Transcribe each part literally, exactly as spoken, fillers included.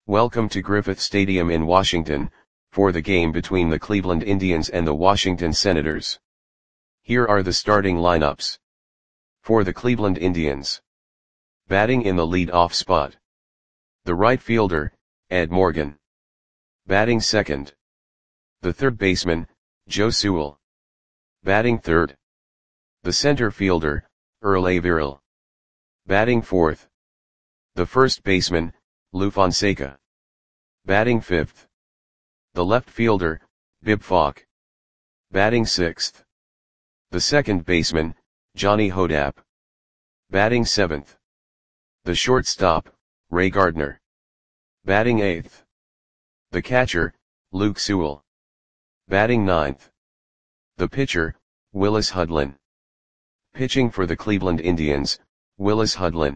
Welcome to Griffith Stadium in Washington, for the game between the Cleveland Indians and the Washington Senators. Here are the starting lineups. For the Cleveland Indians. Batting in the lead-off spot. The right fielder, Ed Morgan. Batting second. The third baseman, Joe Sewell. Batting third. The center fielder, Earl Averill. Batting fourth. The first baseman, Lou Fonseca. Batting fifth. The left fielder, Bib Falk. Batting sixth. The second baseman, Johnny Hodapp. Batting seventh. The shortstop, Ray Gardner. Batting eighth. The catcher, Luke Sewell. Batting ninth. The pitcher, Willis Hudlin. Pitching for the Cleveland Indians, Willis Hudlin.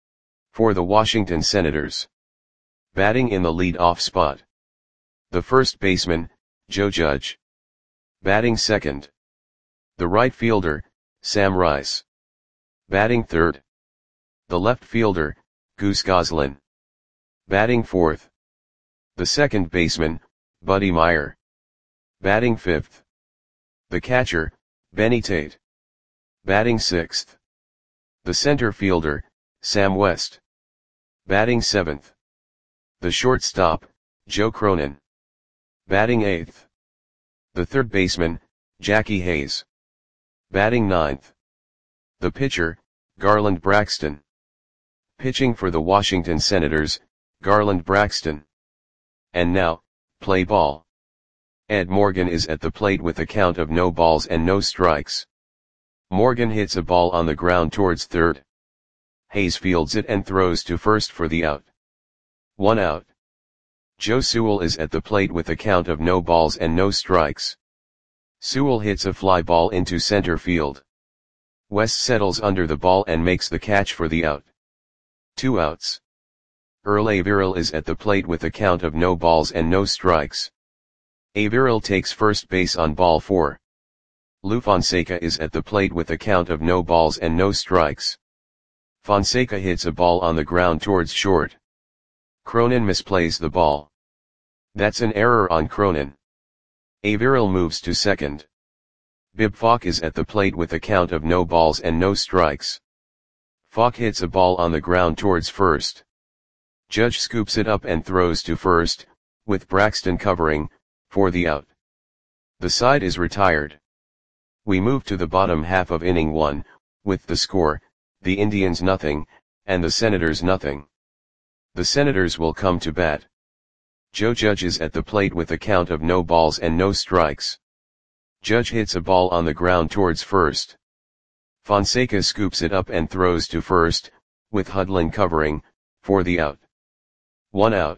For the Washington Senators. Batting in the lead-off spot. The first baseman, Joe Judge. Batting second. The right fielder, Sam Rice. Batting third. The left fielder, Goose Goslin. Batting fourth. The second baseman, Buddy Meyer. Batting fifth. The catcher, Benny Tate. Batting sixth. The center fielder, Sam West. Batting seventh. The shortstop, Joe Cronin. Batting eighth. The third baseman, Jackie Hayes. Batting ninth. The pitcher, Garland Braxton. Pitching for the Washington Senators, Garland Braxton. And now, play ball. Ed Morgan is at the plate with a count of no balls and no strikes. Morgan hits a ball on the ground towards third. Hayes fields it and throws to first for the out. One out. Joe Sewell is at the plate with a count of no balls and no strikes. Sewell hits a fly ball into center field. West settles under the ball and makes the catch for the out. Two outs. Earl Averill is at the plate with a count of no balls and no strikes. Averill takes first base on ball four. Lou Fonseca is at the plate with a count of no balls and no strikes. Fonseca hits a ball on the ground towards short. Cronin misplays the ball. That's an error on Cronin. Averill moves to second. Bib Falk is at the plate with a count of no balls and no strikes. Falk hits a ball on the ground towards first. Judge scoops it up and throws to first, with Braxton covering, for the out. The side is retired. We move to the bottom half of inning one, with the score, the Indians nothing, and the Senators nothing. The Senators will come to bat. Joe Judge is at the plate with a count of no balls and no strikes. Judge hits a ball on the ground towards first. Fonseca scoops it up and throws to first, with Hudlin covering, for the out. One out.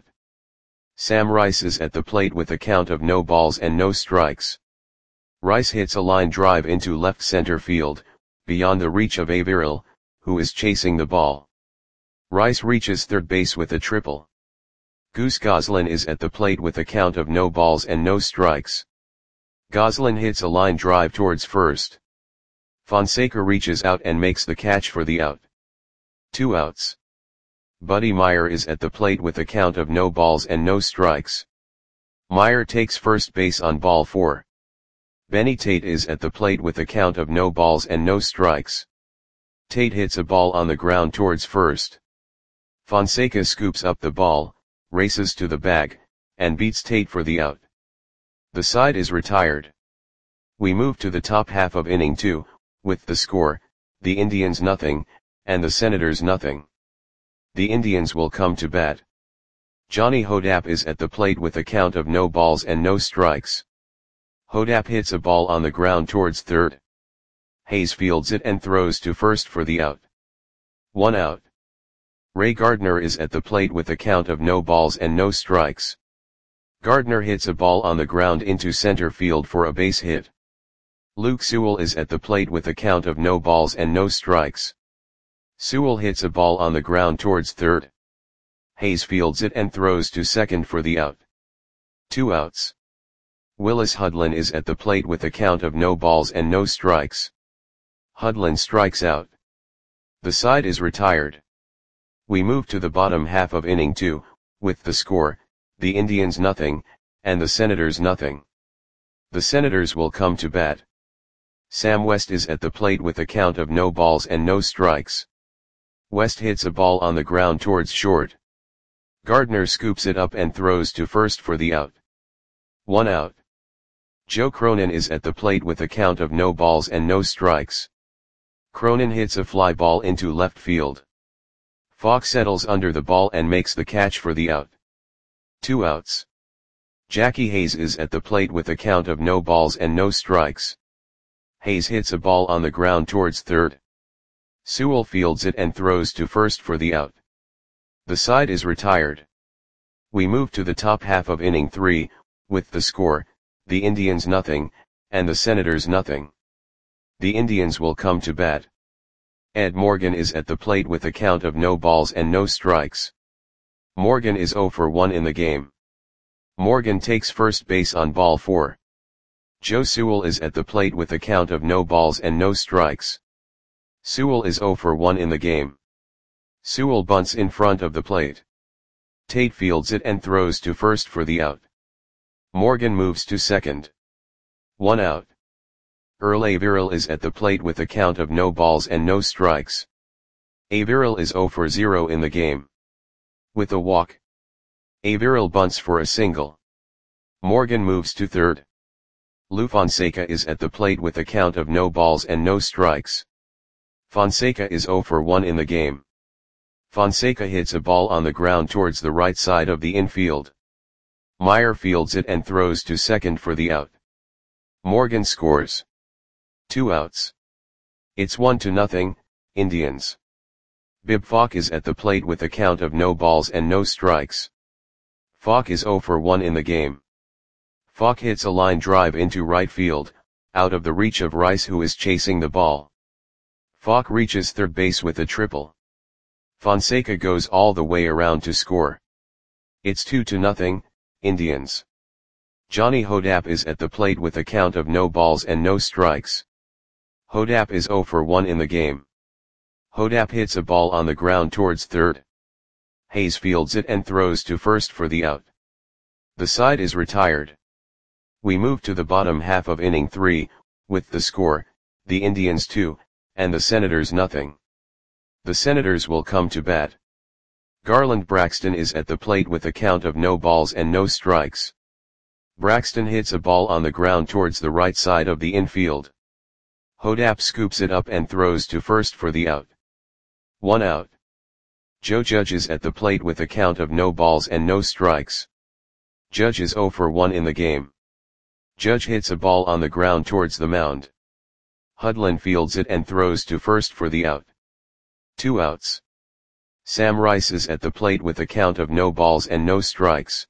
Sam Rice is at the plate with a count of no balls and no strikes. Rice hits a line drive into left center field, beyond the reach of Averill, who is chasing the ball. Rice reaches third base with a triple. Goose Goslin is at the plate with a count of no balls and no strikes. Goslin hits a line drive towards first. Fonseca reaches out and makes the catch for the out. Two outs. Buddy Meyer is at the plate with a count of no balls and no strikes. Meyer takes first base on ball four. Benny Tate is at the plate with a count of no balls and no strikes. Tate hits a ball on the ground towards first. Fonseca scoops up the ball, races to the bag, and beats Tate for the out. The side is retired. We move to the top half of inning two, with the score, the Indians nothing, and the Senators nothing. The Indians will come to bat. Johnny Hodapp is at the plate with a count of no balls and no strikes. Hodapp hits a ball on the ground towards third. Hayes fields it and throws to first for the out. One out. Ray Gardner is at the plate with a count of no balls and no strikes. Gardner hits a ball on the ground into center field for a base hit. Luke Sewell is at the plate with a count of no balls and no strikes. Sewell hits a ball on the ground towards third. Hayes fields it and throws to second for the out. Two outs. Willis Hudlin is at the plate with a count of no balls and no strikes. Hudlin strikes out. The side is retired. We move to the bottom half of inning two, with the score, the Indians nothing, and the Senators nothing. The Senators will come to bat. Sam West is at the plate with a count of no balls and no strikes. West hits a ball on the ground towards short. Gardner scoops it up and throws to first for the out. One out. Joe Cronin is at the plate with a count of no balls and no strikes. Cronin hits a fly ball into left field. Falk settles under the ball and makes the catch for the out. Two outs. Jackie Hayes is at the plate with a count of no balls and no strikes. Hayes hits a ball on the ground towards third. Sewell fields it and throws to first for the out. The side is retired. We move to the top half of inning three, with the score, the Indians nothing, and the Senators nothing. The Indians will come to bat. Ed Morgan is at the plate with a count of no balls and no strikes. Morgan is oh for one in the game. Morgan takes first base on ball four. Joe Sewell is at the plate with a count of no balls and no strikes. Sewell is oh for one in the game. Sewell bunts in front of the plate. Tate fields it and throws to first for the out. Morgan moves to second. One out. Earl Averill is at the plate with a count of no balls and no strikes. Averill is oh for zero in the game. With a walk, Averill bunts for a single. Morgan moves to third. Lou Fonseca is at the plate with a count of no balls and no strikes. Fonseca is oh for one in the game. Fonseca hits a ball on the ground towards the right side of the infield. Meyer fields it and throws to second for the out. Morgan scores. Two outs. It's one to nothing, Indians. Bib Falk is at the plate with a count of no balls and no strikes. Falk is oh for one in the game. Falk hits a line drive into right field, out of the reach of Rice, who is chasing the ball. Falk reaches third base with a triple. Fonseca goes all the way around to score. It's two to nothing, Indians. Johnny Hodapp is at the plate with a count of no balls and no strikes. Hodapp is oh for one in the game. Hodapp hits a ball on the ground towards third. Hayes fields it and throws to first for the out. The side is retired. We move to the bottom half of inning three, with the score, the Indians two, and the Senators nothing. The Senators will come to bat. Garland Braxton is at the plate with a count of no balls and no strikes. Braxton hits a ball on the ground towards the right side of the infield. Hodapp scoops it up and throws to first for the out. One out. Joe Judge is at the plate with a count of no balls and no strikes. Judge is oh for one in the game. Judge hits a ball on the ground towards the mound. Hudlin fields it and throws to first for the out. Two outs. Sam Rice is at the plate with a count of no balls and no strikes.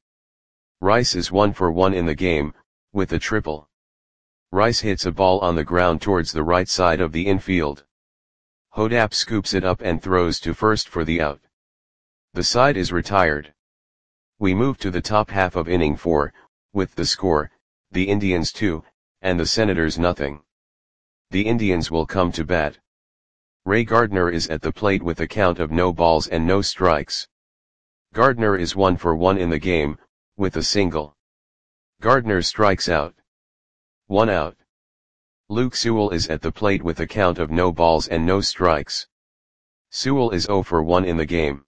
Rice is one for one in the game, with a triple. Rice hits a ball on the ground towards the right side of the infield. Hodapp scoops it up and throws to first for the out. The side is retired. We move to the top half of inning four, with the score, the Indians two, and the Senators nothing. The Indians will come to bat. Ray Gardner is at the plate with a count of no balls and no strikes. Gardner is one for one in the game, with a single. Gardner strikes out. One out. Luke Sewell is at the plate with a count of no balls and no strikes. Sewell is oh for one in the game.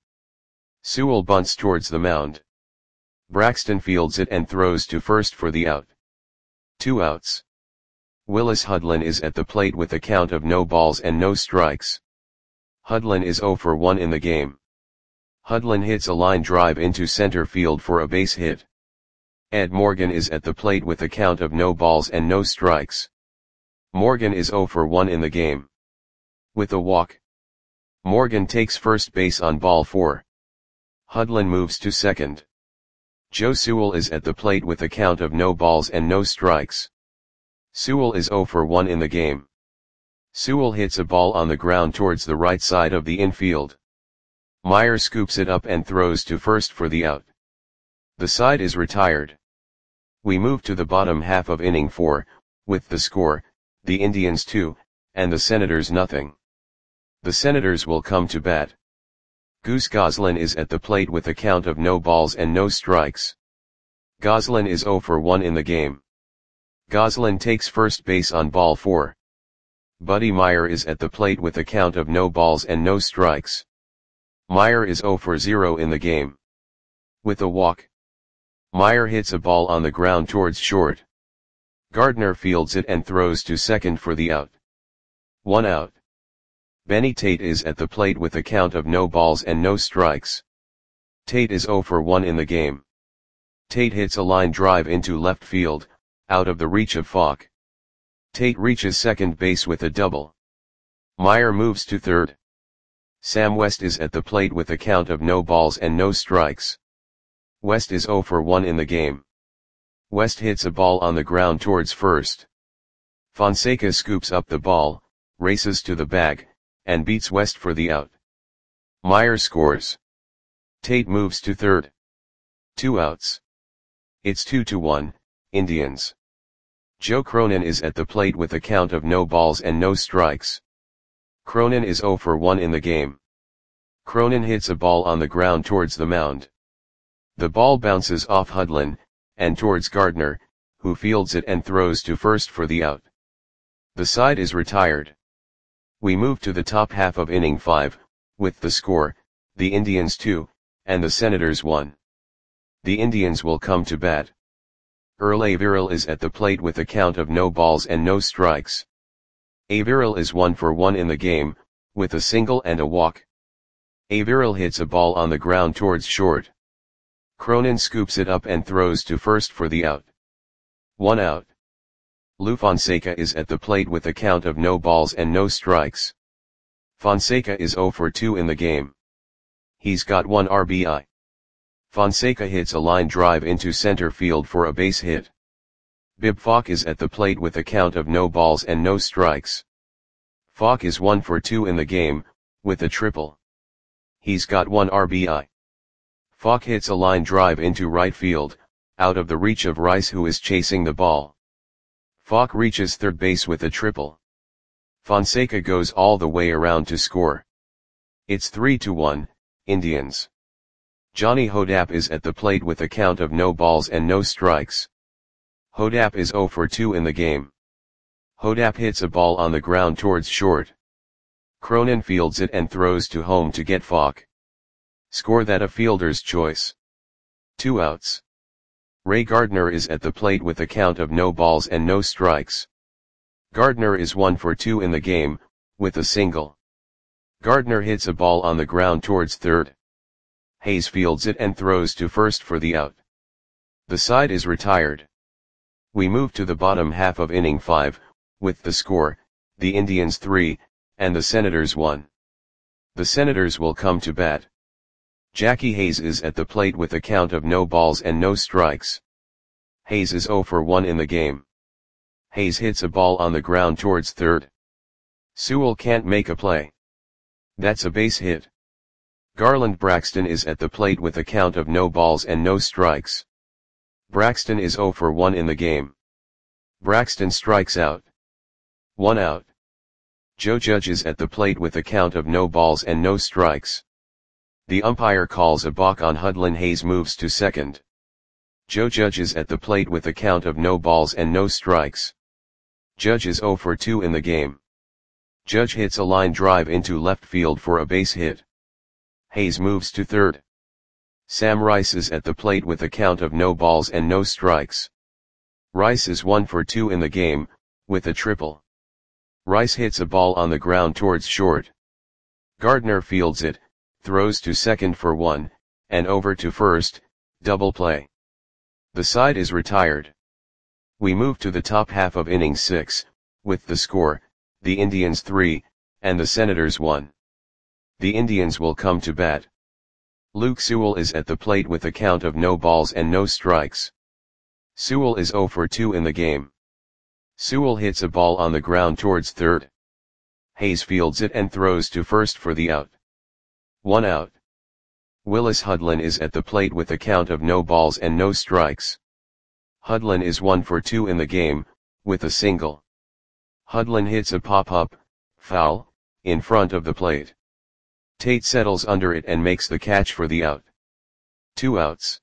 Sewell bunts towards the mound. Braxton fields it and throws to first for the out. Two outs. Willis Hudlin is at the plate with a count of no balls and no strikes. Hudlin is oh for one in the game. Hudlin hits a line drive into center field for a base hit. Ed Morgan is at the plate with a count of no balls and no strikes. Morgan is oh for one in the game. With a walk, Morgan takes first base on ball four. Hudlin moves to second. Joe Sewell is at the plate with a count of no balls and no strikes. Sewell is oh for one in the game. Sewell hits a ball on the ground towards the right side of the infield. Meyer scoops it up and throws to first for the out. The side is retired. We move to the bottom half of inning four, with the score, the Indians two, and the Senators nothing. The Senators will come to bat. Goose Goslin is at the plate with a count of no balls and no strikes. Goslin is zero for one in the game. Goslin takes first base on ball four. Buddy Meyer is at the plate with a count of no balls and no strikes. Meyer is zero for zero in the game. With a walk, Meyer hits a ball on the ground towards short. Gardner fields it and throws to second for the out. One out. Benny Tate is at the plate with a count of no balls and no strikes. Tate is zero for one in the game. Tate hits a line drive into left field, out of the reach of Falk. Tate reaches second base with a double. Meyer moves to third. Sam West is at the plate with a count of no balls and no strikes. West is zero for one in the game. West hits a ball on the ground towards first. Fonseca scoops up the ball, races to the bag, and beats West for the out. Meyer scores. Tate moves to third. Two outs. It's two to one, Indians. Joe Cronin is at the plate with a count of no balls and no strikes. Cronin is zero for one in the game. Cronin hits a ball on the ground towards the mound. The ball bounces off Hudlin, and towards Gardner, who fields it and throws to first for the out. The side is retired. We move to the top half of inning five, with the score, the Indians two, and the Senators one. The Indians will come to bat. Earl Averill is at the plate with a count of no balls and no strikes. Averill is one for one in the game, with a single and a walk. Averill hits a ball on the ground towards short. Cronin scoops it up and throws to first for the out. One out. Lou Fonseca is at the plate with a count of no balls and no strikes. Fonseca is zero for two in the game. He's got one R B I. Fonseca hits a line drive into center field for a base hit. Bib Falk is at the plate with a count of no balls and no strikes. Falk is one for two in the game, with a triple. He's got one R B I. Falk hits a line drive into right field, out of the reach of Rice, who is chasing the ball. Falk reaches third base with a triple. Fonseca goes all the way around to score. It's three to one, Indians. Johnny Hodapp is at the plate with a count of no balls and no strikes. Hodapp is zero for two in the game. Hodapp hits a ball on the ground towards short. Cronin fields it and throws to home to get Falk. Score that a fielder's choice. Two outs. Ray Gardner is at the plate with a count of no balls and no strikes. Gardner is one for two in the game, with a single. Gardner hits a ball on the ground towards third. Hayes fields it and throws to first for the out. The side is retired. We move to the bottom half of inning five, with the score, the Indians three, and the Senators one. The Senators will come to bat. Jackie Hayes is at the plate with a count of no balls and no strikes. Hayes is zero for one in the game. Hayes hits a ball on the ground towards third. Sewell can't make a play. That's a base hit. Garland Braxton is at the plate with a count of no balls and no strikes. Braxton is zero for one in the game. Braxton strikes out. One out. Joe Judge is at the plate with a count of no balls and no strikes. The umpire calls a balk on Hudlin. Hayes moves to second. Joe Judge is at the plate with a count of no balls and no strikes. Judge is zero for two in the game. Judge hits a line drive into left field for a base hit. Hayes moves to third. Sam Rice is at the plate with a count of no balls and no strikes. Rice is one for two in the game, with a triple. Rice hits a ball on the ground towards short. Gardner fields it, throws to second for one, and over to first, double play. The side is retired. We move to the top half of inning six, with the score, the Indians three, and the Senators one. The Indians will come to bat. Luke Sewell is at the plate with a count of no balls and no strikes. Sewell is zero for two in the game. Sewell hits a ball on the ground towards third. Hayes fields it and throws to first for the out. One out. Willis Hudlin is at the plate with a count of no balls and no strikes. Hudlin is one for two in the game, with a single. Hudlin hits a pop-up, foul, in front of the plate. Tate settles under it and makes the catch for the out. Two outs.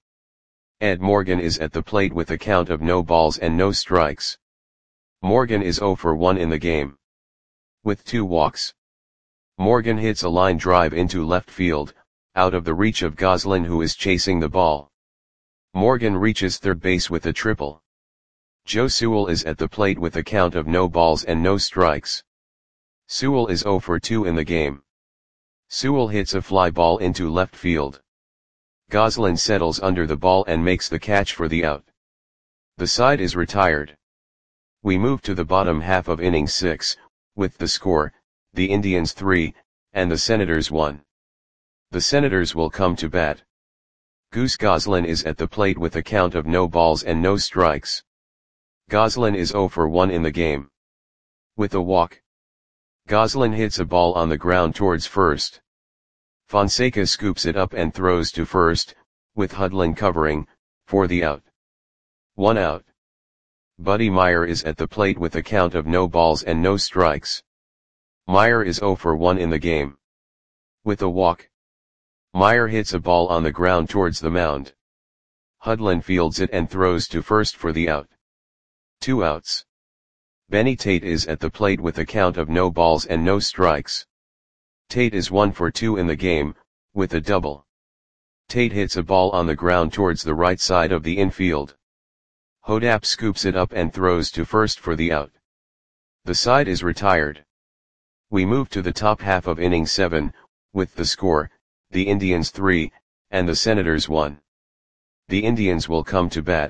Ed Morgan is at the plate with a count of no balls and no strikes. Morgan is oh for one in the game. With two walks. Morgan hits a line drive into left field, out of the reach of Goslin, who is chasing the ball. Morgan reaches third base with a triple. Joe Sewell is at the plate with a count of no balls and no strikes. Sewell is oh for two in the game. Sewell hits a fly ball into left field. Goslin settles under the ball and makes the catch for the out. The side is retired. We move to the bottom half of inning six, with the score, the Indians three, and the Senators one. The Senators will come to bat. Goose Goslin is at the plate with a count of no balls and no strikes. Goslin is oh for one in the game. With a walk. Goslin hits a ball on the ground towards first. Fonseca scoops it up and throws to first, with Hudlin covering, for the out. One out. Buddy Meyer is at the plate with a count of no balls and no strikes. Meyer is oh for one in the game. With a walk. Meyer hits a ball on the ground towards the mound. Hudlin fields it and throws to first for the out. Two outs. Benny Tate is at the plate with a count of no balls and no strikes. Tate is one for two in the game, with a double. Tate hits a ball on the ground towards the right side of the infield. Hodap scoops it up and throws to first for the out. The side is retired. We move to the top half of inning seven, with the score, the Indians three, and the Senators one. The Indians will come to bat.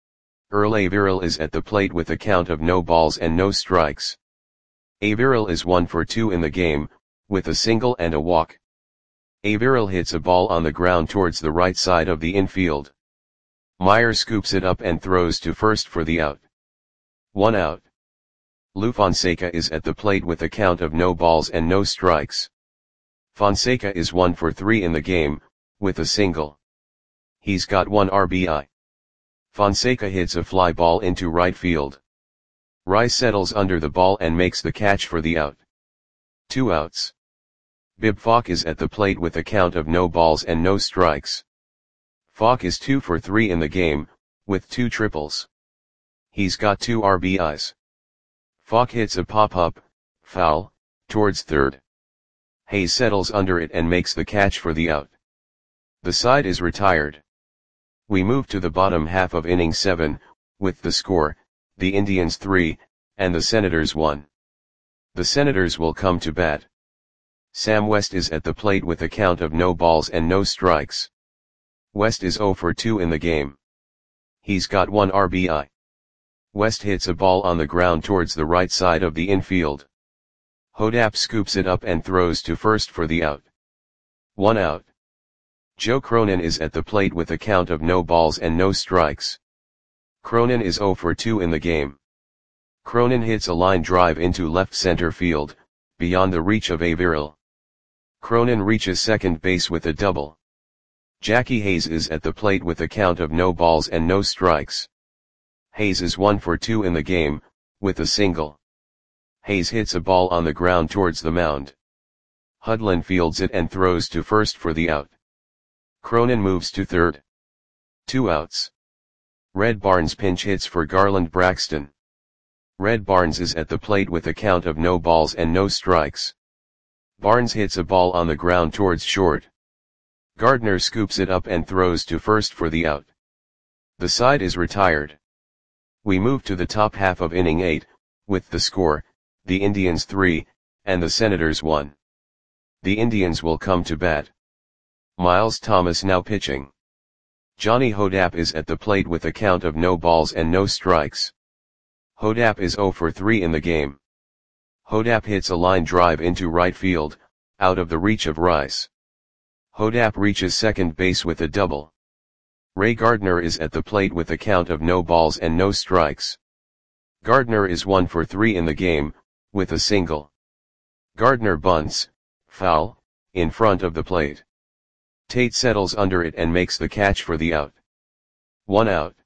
Earl Averill is at the plate with a count of no balls and no strikes. Averill is one for two in the game, with a single and a walk. Averill hits a ball on the ground towards the right side of the infield. Meyer scoops it up and throws to first for the out. One out. Lou Fonseca is at the plate with a count of no balls and no strikes. Fonseca is one for three in the game, with a single. He's got one R B I. Fonseca hits a fly ball into right field. Rice settles under the ball and makes the catch for the out. Two outs. Bib Falk is at the plate with a count of no balls and no strikes. Falk is two for three in the game, with two triples. He's got two R B Is. Falk hits a pop-up, foul, towards third. Hayes settles under it and makes the catch for the out. The side is retired. We move to the bottom half of inning seven, with the score, the Indians three, and the Senators one. The Senators will come to bat. Sam West is at the plate with a count of no balls and no strikes. West is oh for two in the game. He's got one R B I. West hits a ball on the ground towards the right side of the infield. Hodap scoops it up and throws to first for the out. One out. Joe Cronin is at the plate with a count of no balls and no strikes. Cronin is oh for two in the game. Cronin hits a line drive into left center field, beyond the reach of Averill. Cronin reaches second base with a double. Jackie Hayes is at the plate with a count of no balls and no strikes. Hayes is one for two in the game, with a single. Hayes hits a ball on the ground towards the mound. Hudlin fields it and throws to first for the out. Cronin moves to third. Two outs. Red Barnes pinch hits for Garland Braxton. Red Barnes is at the plate with a count of no balls and no strikes. Barnes hits a ball on the ground towards short. Gardner scoops it up and throws to first for the out. The side is retired. We move to the top half of inning eight, with the score, the Indians three, and the Senators one. The Indians will come to bat. Miles Thomas now pitching. Johnny Hodap is at the plate with a count of no balls and no strikes. Hodap is oh for three in the game. Hodap hits a line drive into right field, out of the reach of Rice. Hodap reaches second base with a double. Ray Gardner is at the plate with a count of no balls and no strikes. Gardner is one for three in the game, with a single. Gardner bunts, foul, in front of the plate. Tate settles under it and makes the catch for the out. One out.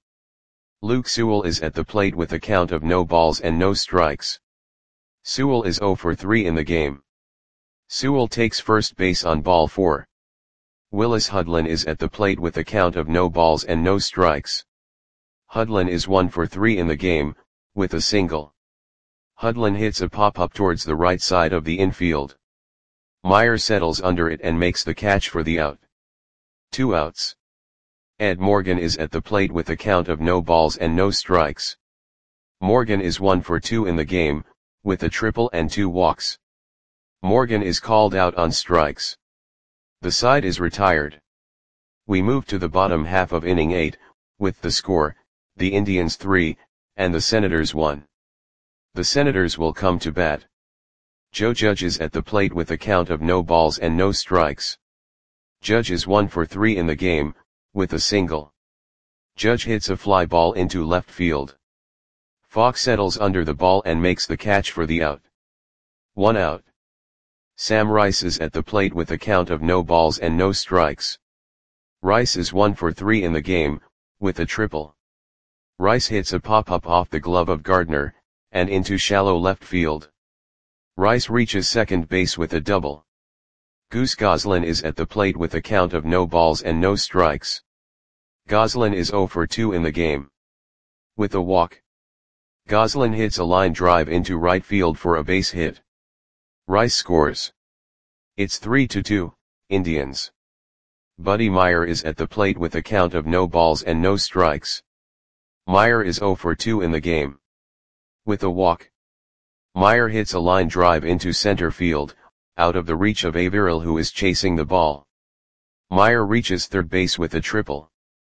Luke Sewell is at the plate with a count of no balls and no strikes. Sewell is oh for three in the game. Sewell takes first base on ball four. Willis Hudlin is at the plate with a count of no balls and no strikes. Hudlin is one for three in the game, with a single. Hudlin hits a pop-up towards the right side of the infield. Meyer settles under it and makes the catch for the out. Two outs. Ed Morgan is at the plate with a count of no balls and no strikes. Morgan is one for two in the game, with a triple and two walks. Morgan is called out on strikes. The side is retired. We move to the bottom half of inning eight, with the score, the Indians three, and the Senators one. The Senators will come to bat. Joe Judge is at the plate with a count of no balls and no strikes. Judge is one for three in the game, with a single. Judge hits a fly ball into left field. Fox settles under the ball and makes the catch for the out. One out. Sam Rice is at the plate with a count of no balls and no strikes. Rice is one for three in the game, with a triple. Rice hits a pop-up off the glove of Gardner, and into shallow left field. Rice reaches second base with a double. Goose Goslin is at the plate with a count of no balls and no strikes. Goslin is zero for two in the game. With a walk. Goslin hits a line drive into right field for a base hit. Rice scores. It's three to two, Indians. Buddy Meyer is at the plate with a count of no balls and no strikes. Meyer is zero for two in the game. With a walk. Meyer hits a line drive into center field, out of the reach of Averill, who is chasing the ball. Meyer reaches third base with a triple.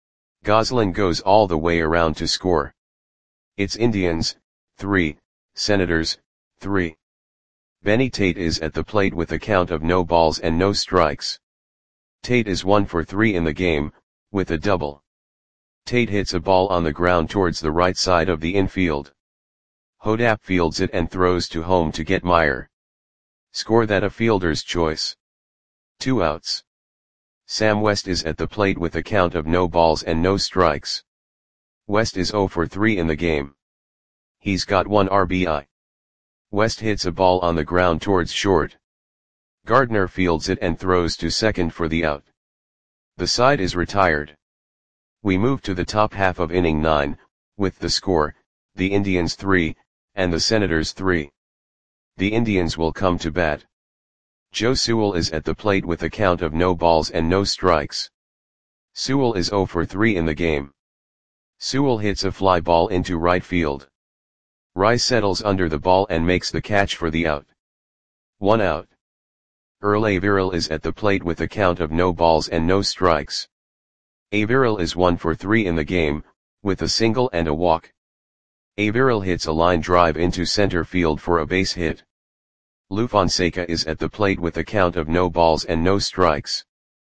Goslin goes all the way around to score. It's Indians, three, Senators, three. Benny Tate is at the plate with a count of no balls and no strikes. Tate is one for three in the game, with a double. Tate hits a ball on the ground towards the right side of the infield. Hodap fields it and throws to home to get Meyer. Score that a fielder's choice. Two outs. Sam West is at the plate with a count of no balls and no strikes. West is zero for three in the game. He's got one R B I. West hits a ball on the ground towards short. Gardner fields it and throws to second for the out. The side is retired. We move to the top half of inning nine, with the score, the Indians three, and the Senators three. The Indians will come to bat. Joe Sewell is at the plate with a count of no balls and no strikes. Sewell is zero for three in the game. Sewell hits a fly ball into right field. Rice settles under the ball and makes the catch for the out. One out. Earl Averill is at the plate with a count of no balls and no strikes. Averill is one for three in the game, with a single and a walk. Averill hits a line drive into center field for a base hit. Lou Fonseca is at the plate with a count of no balls and no strikes.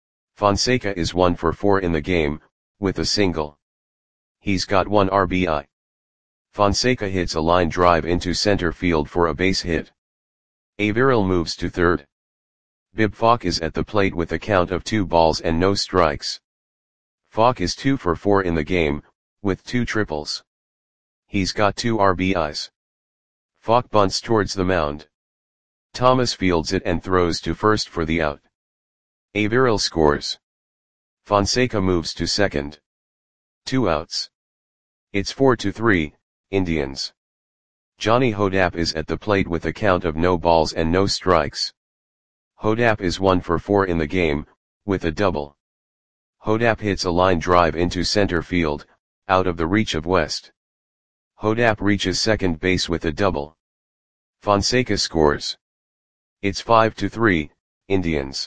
Fonseca is one for four in the game, with a single. He's got one R B I. Fonseca hits a line drive into center field for a base hit. Averill moves to third. Bib Falk is at the plate with a count of two balls and no strikes. Falk is two for four in the game, with two triples. He's got two R B Is. Falk bunts towards the mound. Thomas fields it and throws to first for the out. Averill scores. Fonseca moves to second. Two outs. It's four to three, Indians. Johnny Hodap is at the plate with a count of no balls and no strikes. Hodap is one for four in the game, with a double. Hodap hits a line drive into center field, out of the reach of West. Hodap reaches second base with a double. Fonseca scores. It's five to three, Indians.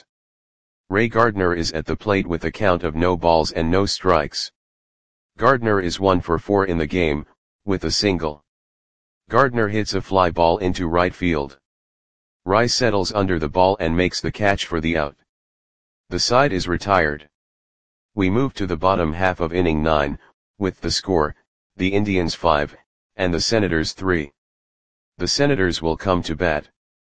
Ray Gardner is at the plate with a count of no balls and no strikes. Gardner is one for four in the game, with a single. Gardner hits a fly ball into right field. Rice settles under the ball and makes the catch for the out. The side is retired. We move to the bottom half of inning nine, with the score, the Indians five, and the Senators three. The Senators will come to bat.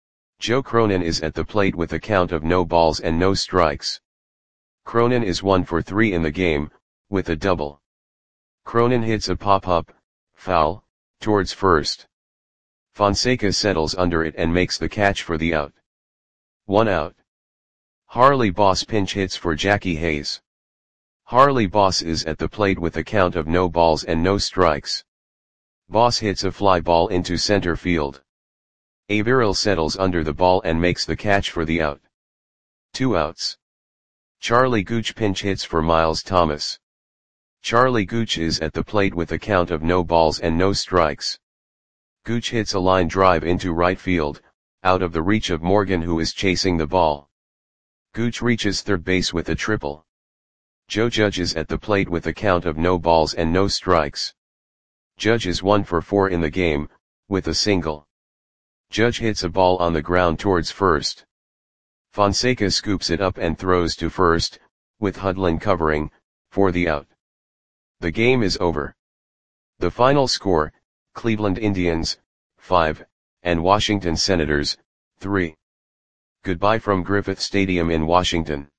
Joe Cronin is at the plate with a count of no balls and no strikes. Cronin is one for three in the game, with a double. Cronin hits a pop-up, foul, towards first. Fonseca settles under it and makes the catch for the out. one out. Harley Boss pinch hits for Jackie Hayes. Harley Boss is at the plate with a count of no balls and no strikes. Boss hits a fly ball into center field. Averill settles under the ball and makes the catch for the out. Two outs. Charlie Gooch pinch hits for Miles Thomas. Charlie Gooch is at the plate with a count of no balls and no strikes. Gooch hits a line drive into right field, out of the reach of Morgan, who is chasing the ball. Gooch reaches third base with a triple. Joe Judge is at the plate with a count of no balls and no strikes. Judge is one for four in the game, with a single. Judge hits a ball on the ground towards first. Fonseca scoops it up and throws to first, with Hudlin covering, for the out. The game is over. The final score, Cleveland Indians, five, and Washington Senators, three. Goodbye from Griffith Stadium in Washington.